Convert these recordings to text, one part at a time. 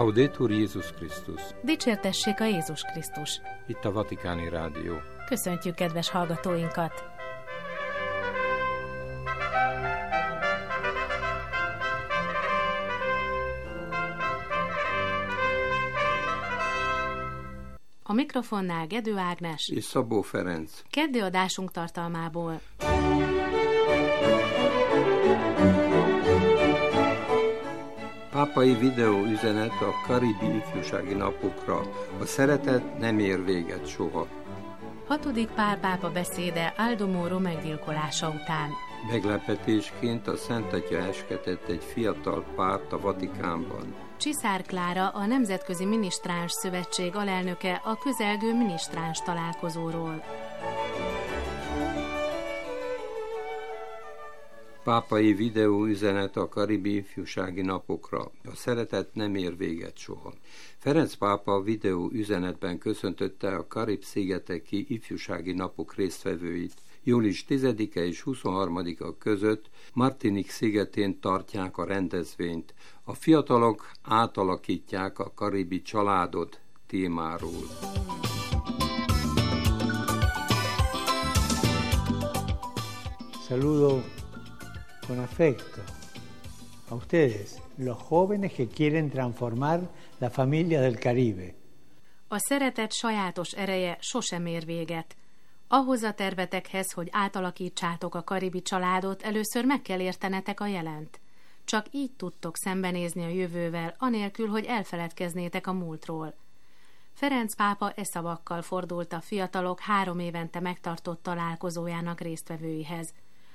Laudetur Jézus Krisztus. Dicsértessék a Jézus Krisztus. Itt a Vatikáni Rádió. Köszöntjük kedves hallgatóinkat! A mikrofonnál Gedő Ágnes és Szabó Ferenc. Keddi adásunk tartalmából. Pápai videóüzenet a karibi ifjúsági napokra. A szeretet nem ér véget soha. 6. Pál pápa beszéde Aldo Moro meggyilkolása után. Meglepetésként a Szent Atya esketett egy fiatal párt a Vatikánban. Csiszár Klára, a Nemzetközi Minisztráns Szövetség alelnöke a közelgő minisztráns találkozóról. Pápai videóüzenet a karibi ifjúsági napokra. A szeretet nem ér véget soha. Ferenc pápa a videóüzenetben köszöntötte a Karib-szigeteki ifjúsági napok résztvevőit. Július 10-e és 23-a között Martinique szigetén tartják a rendezvényt. A fiatalok átalakítják a karibi családot témáról. Saludo con afecto a ustedes, los jóvenes que quieren transformar la familia del Caribe. A szeretet sajátos ereje sosem ér véget. Ahhoz a tervetekhez, hogy átalakítsátok a karibi családot, először meg kell értenetek a jelent. Csak így tudtok szembenézni a jövővel, anélkül, hogy elfeledkeznétek a múltról. Ferenc pápa e szavakkal fordult a fiatalok 3 évente megtartott találkozójának résztvevőihez.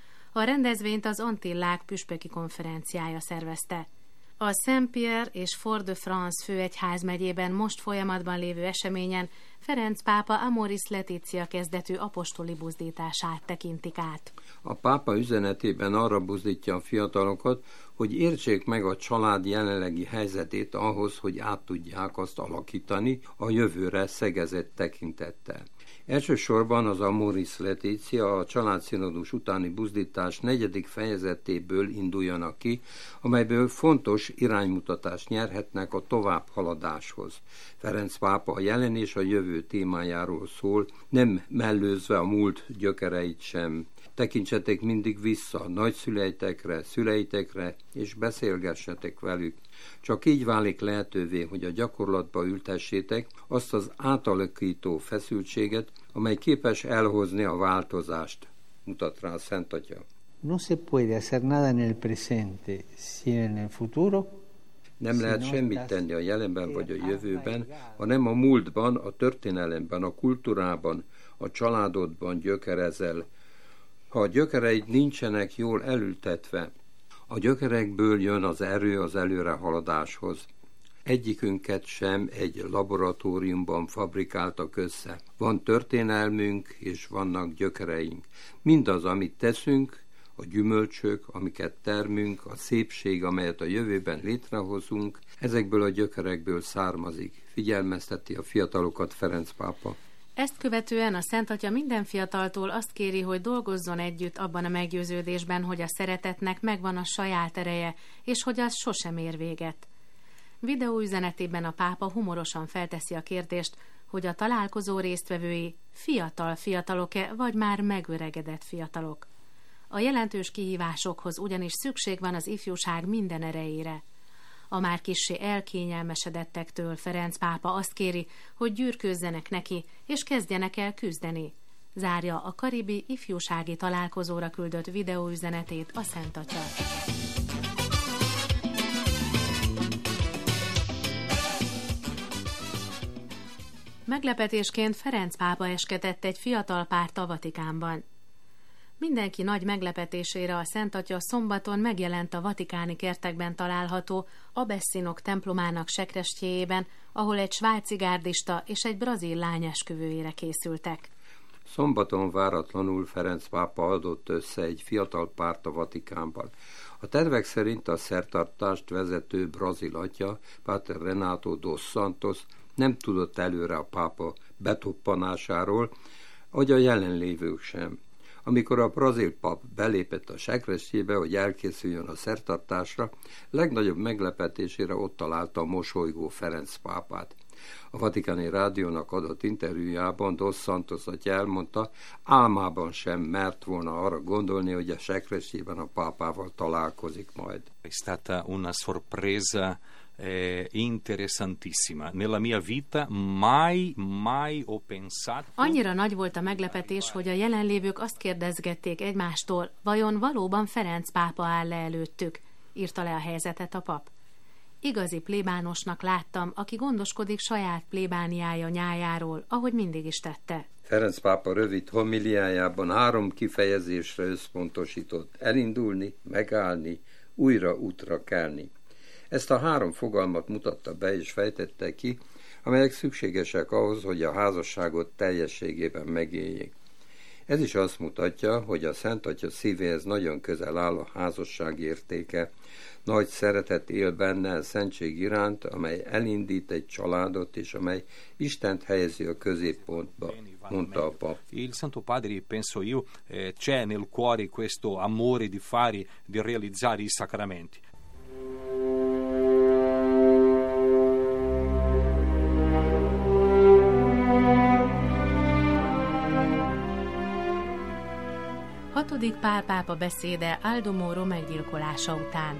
A rendezvényt az Antillák püspöki konferenciája szervezte. A Saint-Pierre és Fort-de-France főegyházmegyében most folyamatban lévő eseményen Ferenc pápa Amoris Laetitia kezdetű apostoli buzdítását tekintik át. A pápa üzenetében arra buzdítja a fiatalokat, hogy értsék meg a család jelenlegi helyzetét ahhoz, hogy át tudják azt alakítani a jövőre szegezett tekintettel. Elsősorban az Amoris Laetitia a családszínodus utáni buzdítás 4. fejezetéből induljanak ki, amelyből fontos iránymutatást nyerhetnek a továbbhaladáshoz. Ferenc pápa a jelen és a jövő témájáról szól, nem mellőzve a múlt gyökereit sem. Tekintsetek mindig vissza nagyszüleitekre, szüleitekre, és beszélgessetek velük. Csak így válik lehetővé, hogy a gyakorlatba ültessétek azt az átalakító feszültséget, amely képes elhozni a változást, mutat rá a Szent Atya. No se puede hacer nada en el presente, sin en el futuro. Nem lehet semmit tenni a jelenben vagy a jövőben, hanem a múltban, a történelemben, a kultúrában, a családodban gyökerezel. Ha a gyökereid nincsenek jól elültetve, a gyökerekből jön az erő az előrehaladáshoz. Egyikünket sem egy laboratóriumban fabrikáltak össze. Van történelmünk és vannak gyökereink. Mindaz, amit teszünk, a gyümölcsök, amiket termünk, a szépség, amelyet a jövőben létrehozunk, ezekből a gyökerekből származik. Figyelmezteti a fiatalokat Ferenc pápa. Ezt követően a Szent Atya minden fiataltól azt kéri, hogy dolgozzon együtt abban a meggyőződésben, hogy a szeretetnek megvan a saját ereje, és hogy az sosem ér véget. Videóüzenetében a pápa humorosan felteszi a kérdést, hogy a találkozó résztvevői fiatalok-e, vagy már megöregedett fiatalok. A jelentős kihívásokhoz ugyanis szükség van az ifjúság minden erejére. A már kissé elkényelmesedettektől Ferenc pápa azt kéri, hogy gyűrkőzzenek neki, és kezdjenek el küzdeni. Zárja a karibi ifjúsági találkozóra küldött videóüzenetét a Szent Atya. Meglepetésként Ferenc pápa esketett egy fiatal párt a Vatikánban. Mindenki nagy meglepetésére a Szent Atya szombaton megjelent a vatikáni kertekben található Abessinok templomának sekrestjéjében, ahol egy svájci gárdista és egy brazil lány esküvőjére készültek. Szombaton váratlanul Ferenc pápa adott össze egy fiatal párt a Vatikánban. A tervek szerint a szertartást vezető brazil atya, Páter Renato dos Santos nem tudott előre a pápa betoppanásáról, ahogy a jelenlévők sem. Amikor a brazil pap belépett a sekrestyébe, hogy elkészüljön a szertartásra, legnagyobb meglepetésére ott találta a mosolygó Ferenc pápát. A Vatikáni Rádiónak adott interjújában Dos Santos atya elmondta, álmában sem mert volna arra gondolni, hogy a sekrestyében a pápával találkozik majd. È stata una sorpresa interessantissima. Nella mia vita mai ho pensato. Annyira nagy volt a meglepetés, hogy a jelenlévők azt kérdezgették egymástól, vajon valóban Ferenc pápa áll le előttük, írta le a helyzetet a pap. Igazi plébánosnak láttam, aki gondoskodik saját plébániája nyájáról, ahogy mindig is tette. Ferenc pápa rövid homiliájában 3 kifejezésre összpontosított: elindulni, megállni, újra útra kelni. Ezt a 3 fogalmat mutatta be és fejtette ki, amelyek szükségesek ahhoz, hogy a házasságot teljességében megéljék. Ez is azt mutatja, hogy a Szent Atya szívéhez nagyon közel áll a házasság értéke. Nagy szeretet él benne a szentség iránt, amely elindít egy családot, és amely Istent helyezi a középpontba, mondta a pap. Il Santo Padre, penso io, c'è nel cuore questo amore di fare, di realizzare i sacramenti. Hatodik Pál pápa beszéde Aldo Moro meggyilkolása után.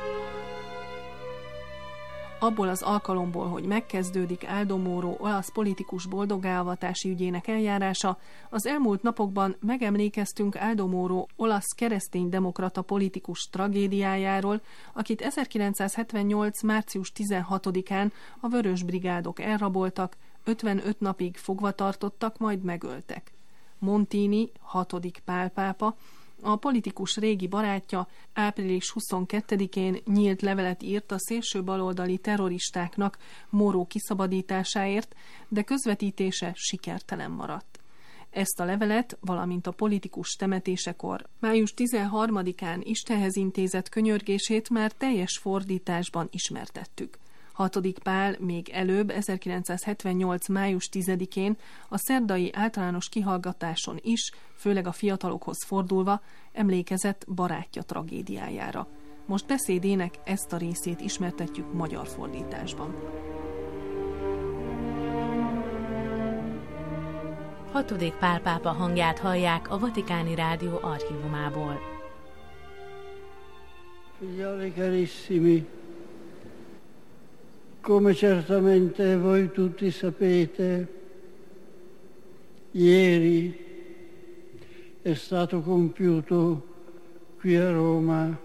Abból az alkalomból, hogy megkezdődik Aldo Moro olasz politikus boldogállvatási ügyének eljárása, az elmúlt napokban megemlékeztünk Aldo Moro olasz kereszténydemokrata politikus tragédiájáról, akit 1978. március 16-án a Vörös Brigádok elraboltak, 55 napig fogva tartottak, majd megöltek. Montini, 6. Pál pápa, a politikus régi barátja április 22-én nyílt levelet írt a szélső baloldali terroristáknak Moro kiszabadításáért, de közvetítése sikertelen maradt. Ezt a levelet, valamint a politikus temetésekor május 13-án Istenhez intézett könyörgését már teljes fordításban ismertettük. 6. Pál még előbb, 1978. május 10-én a szerdai általános kihallgatáson is, főleg a fiatalokhoz fordulva, emlékezett barátja tragédiájára. Most beszédének ezt a részét ismertetjük magyar fordításban. 6. Pál pápa hangját hallják a Vatikáni Rádió archívumából. Figlioli carissimi, come certamente voi tutti sapete, ieri è stato compiuto qui a Roma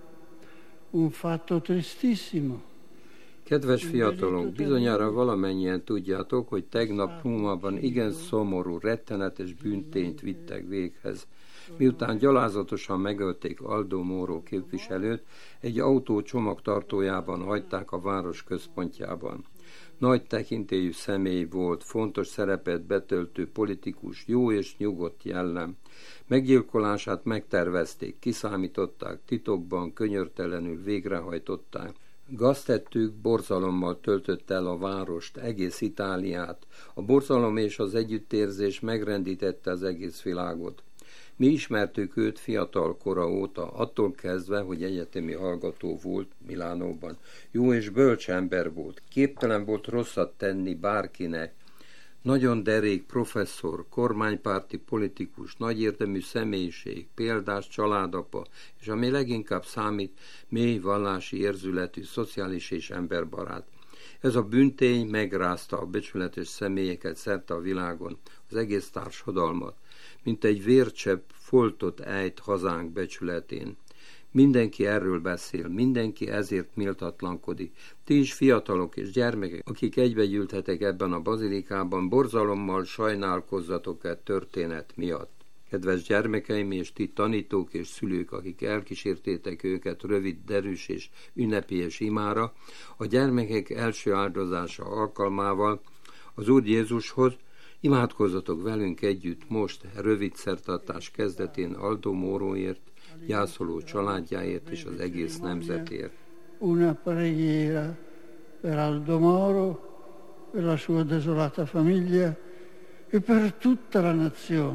un fatto tristissimo. Kedves fiatalok, bizonyára valamennyien tudjátok, hogy tegnap Rómában igen szomorú, rettenetes bűntényt vittek véghez. Miután gyalázatosan megölték Aldo Moro képviselőt, egy autó csomagtartójában hagyták a város központjában. Nagy tekintélyű személy volt, fontos szerepet betöltő politikus, jó és nyugodt jellem. Meggyilkolását megtervezték, kiszámították, titokban, könyörtelenül végrehajtották. Gaztettük borzalommal töltött el a várost, egész Itáliát. A borzalom és az együttérzés megrendítette az egész világot. Mi ismertük őt fiatal kora óta, attól kezdve, hogy egyetemi hallgató volt Milánóban. Jó és bölcs ember volt, képtelen volt rosszat tenni bárkinek. Nagyon derék professzor, kormánypárti politikus, nagyérdemű személyiség, példás családapa, és ami leginkább számít, mély vallási érzületű, szociális és emberbarát. Ez a bűntény megrázta a becsületes személyeket szerte a világon, az egész társadalmat, mint egy vércsepp foltot ejt hazánk becsületén. Mindenki erről beszél, mindenki ezért méltatlankodik. Ti is fiatalok és gyermekek, akik egybegyűlthetek ebben a bazilikában, borzalommal sajnálkozzatok e történet miatt. Kedves gyermekeim és ti tanítók és szülők, akik elkísértétek őket rövid, derűs és ünnepélyes imára, a gyermekek első áldozása alkalmával az Úr Jézushoz, imádkozzatok velünk együtt most, rövid szertartás kezdetén Aldo Moroért, gyászoló családjáért és az egész nemzetért. Una preghiera per Aldo Moro, per la sua desolata famiglia e per tutta la nazione.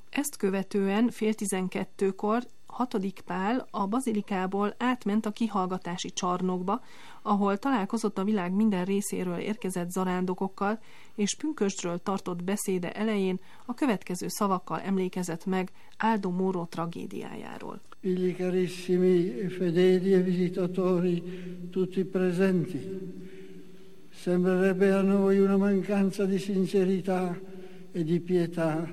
Ezt követően 11:30-kor 6. Pál a bazilikából átment a kihallgatási csarnokba, ahol találkozott a világ minden részéről érkezett zarándokokkal, és pünkösdről tartott beszéde elején a következő szavakkal emlékezett meg Aldo Moro tragédiájáról. Figli carissimi, fedeli e visitatori, tutti presenti. Sembrerebbe a noi una mancanza di sincerità e di pietà.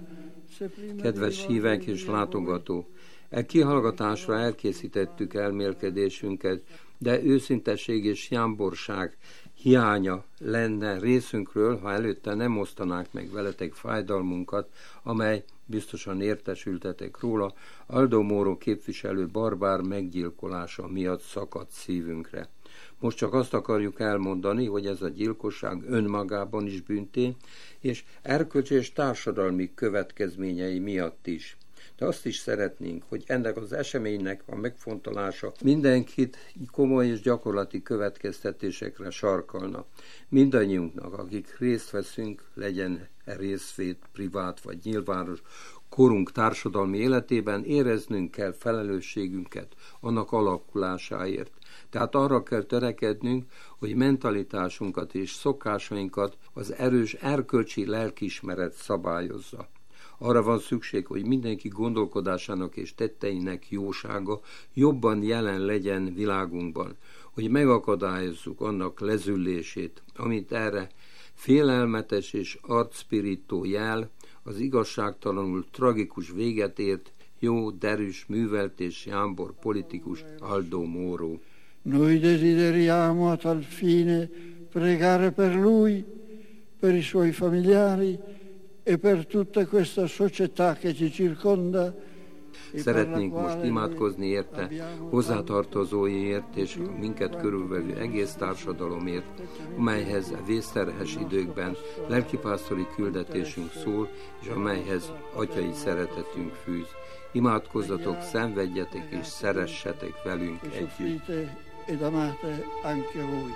Kedves hívek és látogató, kihallgatásra elkészítettük elmélkedésünket, de őszintesség és jámborság hiánya lenne részünkről, ha előtte nem osztanák meg veletek fájdalmunkat, amely, biztosan értesültetek róla, Aldo Moro képviselő barbár meggyilkolása miatt szakadt szívünkre. Most csak azt akarjuk elmondani, hogy ez a gyilkosság önmagában is bűntény, és erkölcsi és társadalmi következményei miatt is. De azt is szeretnénk, hogy ennek az eseménynek a megfontolása mindenkit komoly és gyakorlati következtetésekre sarkalna. Mindannyiunknak, akik részt veszünk, legyen részvét privát vagy nyilvános korunk társadalmi életében, éreznünk kell felelősségünket annak alakulásáért. Tehát arra kell törekednünk, hogy mentalitásunkat és szokásainkat az erős erkölcsi lelkiismeret szabályozza. Arra van szükség, hogy mindenki gondolkodásának és tetteinek jósága jobban jelen legyen világunkban, hogy megakadályozzuk annak lezüllését, amit erre félelmetes és arcpirító jel, az igazságtalanul tragikus véget ért jó, derűs, művelt és jámbor politikus Aldo Moro. Noi desideriamo a tal fine pregare per lui, per i suoi familiari e per tutta questa società che ci circonda. Szeretnénk most imádkozni érte, hozzátartozóiért és a minket körülvevő egész társadalomért, amelyhez vészterhes időkben lelkipásztori küldetésünk szól, és amelyhez atyai szeretetünk fűz. Imádkozzatok, szenvedjetek és szeressetek velünk együtt. Ed amate anche voi.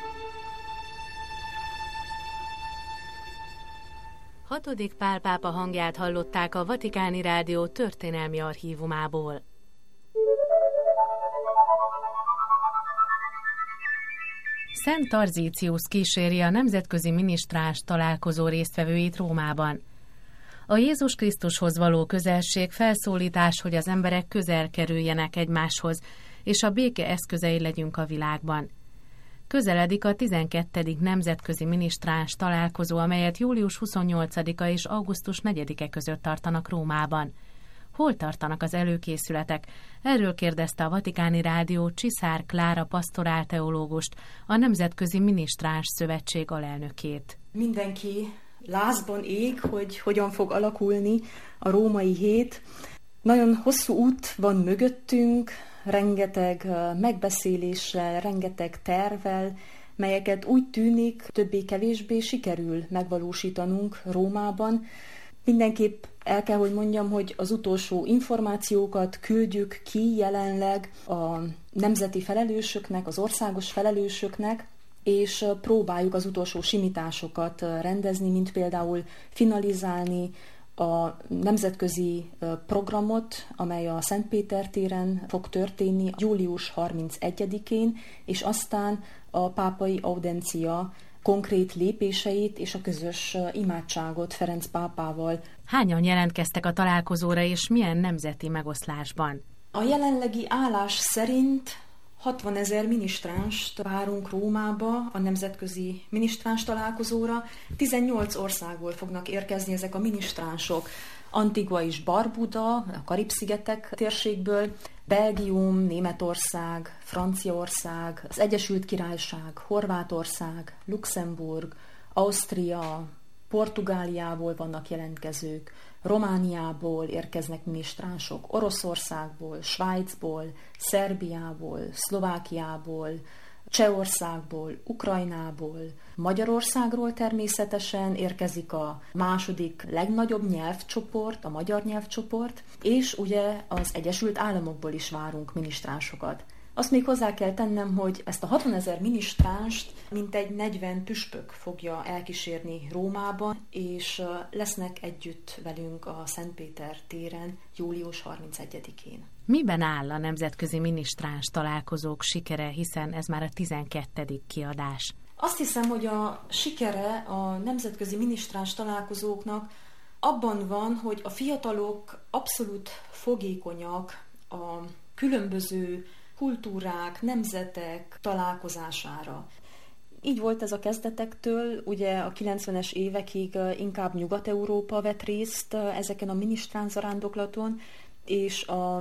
6. Pál pápa hangját hallották a Vatikáni Rádió történelmi archívumából. Szent Tarzíciusz kíséri a nemzetközi minisztráns találkozó résztvevőit Rómában. A Jézus Krisztushoz való közelség felszólítás, hogy az emberek közel kerüljenek egymáshoz, és a béke eszközei legyünk a világban. Közeledik a 12. nemzetközi minisztráns találkozó, amelyet július 28-a és augusztus 4-e között tartanak Rómában. Hol tartanak az előkészületek? Erről kérdezte a Vatikáni Rádió Csiszár Klára pastorálteológust, a Nemzetközi Minisztráns Szövetség alelnökét. Mindenki lázban ég, hogy hogyan fog alakulni a római hét. Nagyon hosszú út van mögöttünk, rengeteg megbeszéléssel, rengeteg tervvel, melyeket úgy tűnik többé-kevésbé sikerül megvalósítanunk Rómában. Mindenképp el kell, hogy mondjam, hogy az utolsó információkat küldjük ki jelenleg a nemzeti felelősöknek, az országos felelősöknek, és próbáljuk az utolsó simításokat rendezni, mint például finalizálni a nemzetközi programot, amely a Szentpéter téren fog történni július 31-én, és aztán a pápai audencia konkrét lépéseit és a közös imádságot Ferenc pápával. Hányan jelentkeztek a találkozóra, és milyen nemzeti megoszlásban? A jelenlegi állás szerint 60 000 minisztránst várunk Rómába a nemzetközi minisztráns találkozóra. 18 országból fognak érkezni ezek a minisztránsok. Antigua és Barbuda, a Karib-szigetek térségből, Belgium, Németország, Franciaország, az Egyesült Királyság, Horvátország, Luxemburg, Ausztria, Portugáliából vannak jelentkezők, Romániából érkeznek minisztránsok, Oroszországból, Svájcból, Szerbiából, Szlovákiából, Csehországból, Ukrajnából, Magyarországról természetesen érkezik a második legnagyobb nyelvcsoport, a magyar nyelvcsoport, és ugye az Egyesült Államokból is várunk minisztránsokat. Azt még hozzá kell tennem, hogy ezt a 60 000 minisztránst mintegy 40 püspök fogja elkísérni Rómában, és lesznek együtt velünk a Szentpéter téren július 31-én. Miben áll a nemzetközi minisztráns találkozók sikere, hiszen ez már a 12. kiadás? Azt hiszem, hogy a sikere a nemzetközi minisztráns találkozóknak abban van, hogy a fiatalok abszolút fogékonyak a különböző kultúrák, nemzetek találkozására. Így volt ez a kezdetektől, ugye a 90-es évekig inkább Nyugat-Európa vett részt ezeken a minisztráns zarándoklaton, és a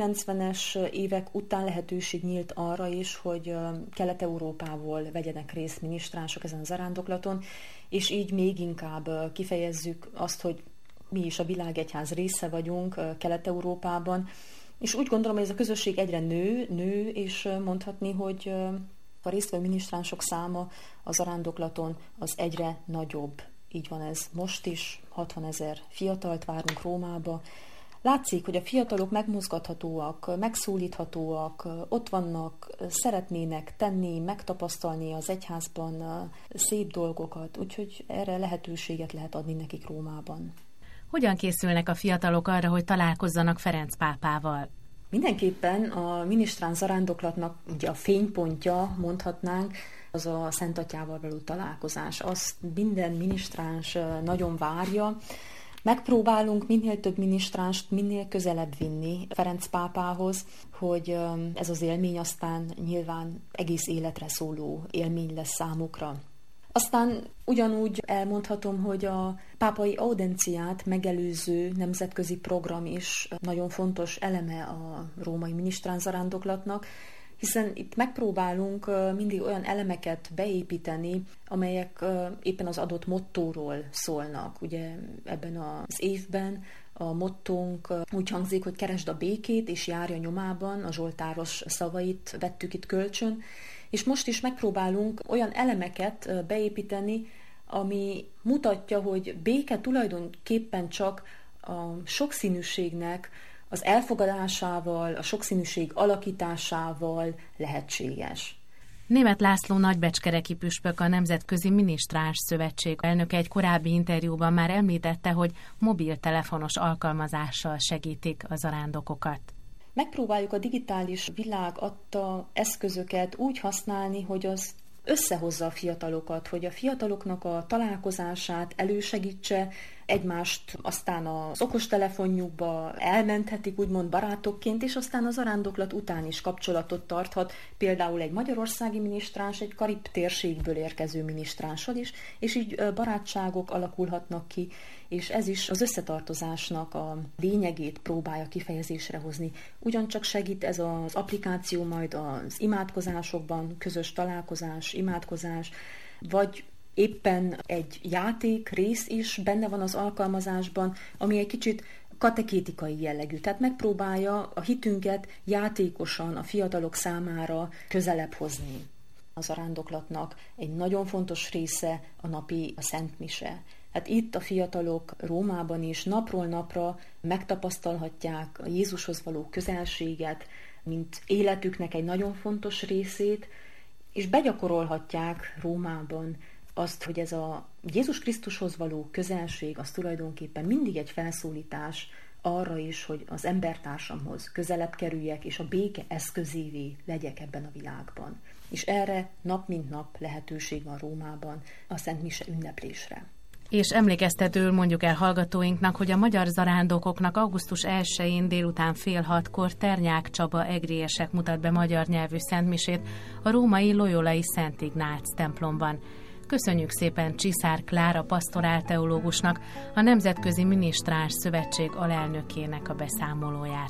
90-es évek után lehetőség nyílt arra is, hogy Kelet-Európából vegyenek részt minisztránsok ezen a zarándoklaton, és így még inkább kifejezzük azt, hogy mi is a világegyház része vagyunk Kelet-Európában, és úgy gondolom, hogy ez a közösség egyre nő, és mondhatni, hogy a résztvevő minisztránsok száma a zarándoklaton az egyre nagyobb. Így van ez most is, 60 000 fiatalt várunk Rómába. Látszik, hogy a fiatalok megmozgathatóak, megszólíthatóak, ott vannak, szeretnének tenni, megtapasztalni az egyházban szép dolgokat, úgyhogy erre lehetőséget lehet adni nekik Rómában. Hogyan készülnek a fiatalok arra, hogy találkozzanak Ferenc pápával? Mindenképpen a minisztráns zarándoklatnak ugye a fénypontja, mondhatnánk, az a Szent Atyával való találkozás. Azt minden minisztráns nagyon várja. Megpróbálunk minél több minisztránst minél közelebb vinni Ferenc pápához, hogy ez az élmény aztán nyilván egész életre szóló élmény lesz számukra. Aztán ugyanúgy elmondhatom, hogy a pápai audenciát megelőző nemzetközi program is nagyon fontos eleme a római minisztráns zarándoklatnak, hiszen itt megpróbálunk mindig olyan elemeket beépíteni, amelyek éppen az adott mottóról szólnak. Ugye ebben az évben a mottónk úgy hangzik, hogy keresd a békét és járj a nyomában, a zsoltáros szavait vettük itt kölcsön, és most is megpróbálunk olyan elemeket beépíteni, ami mutatja, hogy béke tulajdonképpen csak a sokszínűségnek az elfogadásával, a sokszínűség alakításával lehetséges. Németh László nagybecskereki püspök, a Nemzetközi Minisztráns Szövetség elnöke egy korábbi interjúban már említette, hogy mobiltelefonos alkalmazással segítik a zarándokokat. Megpróbáljuk a digitális világ adta eszközöket úgy használni, hogy az összehozza a fiatalokat, hogy a fiataloknak a találkozását elősegítse, egymást aztán az okostelefonjukba elmenthetik, úgymond barátokként, és aztán az zarándoklat után is kapcsolatot tarthat, például egy magyarországi minisztráns, egy karib térségből érkező minisztránssal is, és így barátságok alakulhatnak ki, és ez is az összetartozásnak a lényegét próbálja kifejezésre hozni. Ugyancsak segít ez az applikáció majd az imádkozásokban, közös találkozás, imádkozás, vagy éppen egy játék rész is benne van az alkalmazásban, ami egy kicsit katekétikai jellegű. Tehát megpróbálja a hitünket játékosan a fiatalok számára közelebb hozni. A zarándoklatnak egy nagyon fontos része a napi Szent Mise. Hát itt a fiatalok Rómában is napról napra megtapasztalhatják a Jézushoz való közelséget, mint életüknek egy nagyon fontos részét, és begyakorolhatják Rómában azt, hogy ez a Jézus Krisztushoz való közelség, az tulajdonképpen mindig egy felszólítás arra is, hogy az embertársamhoz közelebb kerüljek, és a béke eszközévé legyek ebben a világban. És erre nap mint nap lehetőség van Rómában a Szent Mise ünneplésre. És emlékeztetőül mondjuk el hallgatóinknak, hogy a magyar zarándokoknak augusztus 1-én délután 5:30 Ternyák Csaba egriesek mutat be magyar nyelvű szentmisét a római Loyolai Szent Ignác templomban. Köszönjük szépen Csiszár Klára pastorálteológusnak, a Nemzetközi Minisztráns Szövetség alelnökének a beszámolóját.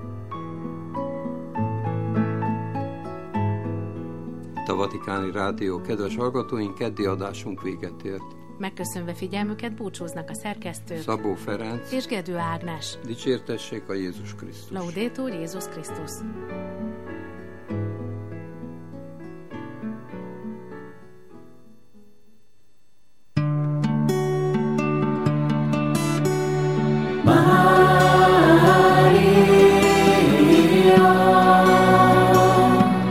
A Vatikáni Rádió kedves hallgatóink, keddi adásunk véget ért. Megköszönve figyelmüket búcsúznak a szerkesztő Szabó Ferenc és Gedő Ágnes. Dicsértessék a Jézus Krisztus. Laudetur Jézus Krisztus. Maria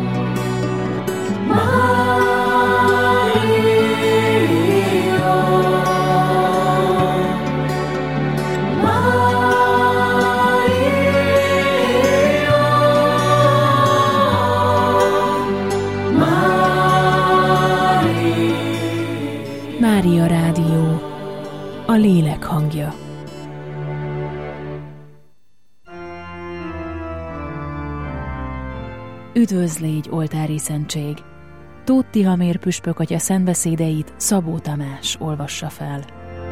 Rádió, a lélek hangja. Üdvözl légy, oltári szentség! Tóth Tihamér püspök atya szentbeszédeit Szabó Tamás olvassa fel.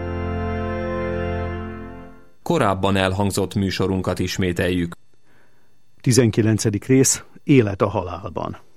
Korábban elhangzott műsorunkat ismételjük. 19. rész, Élet a halálban.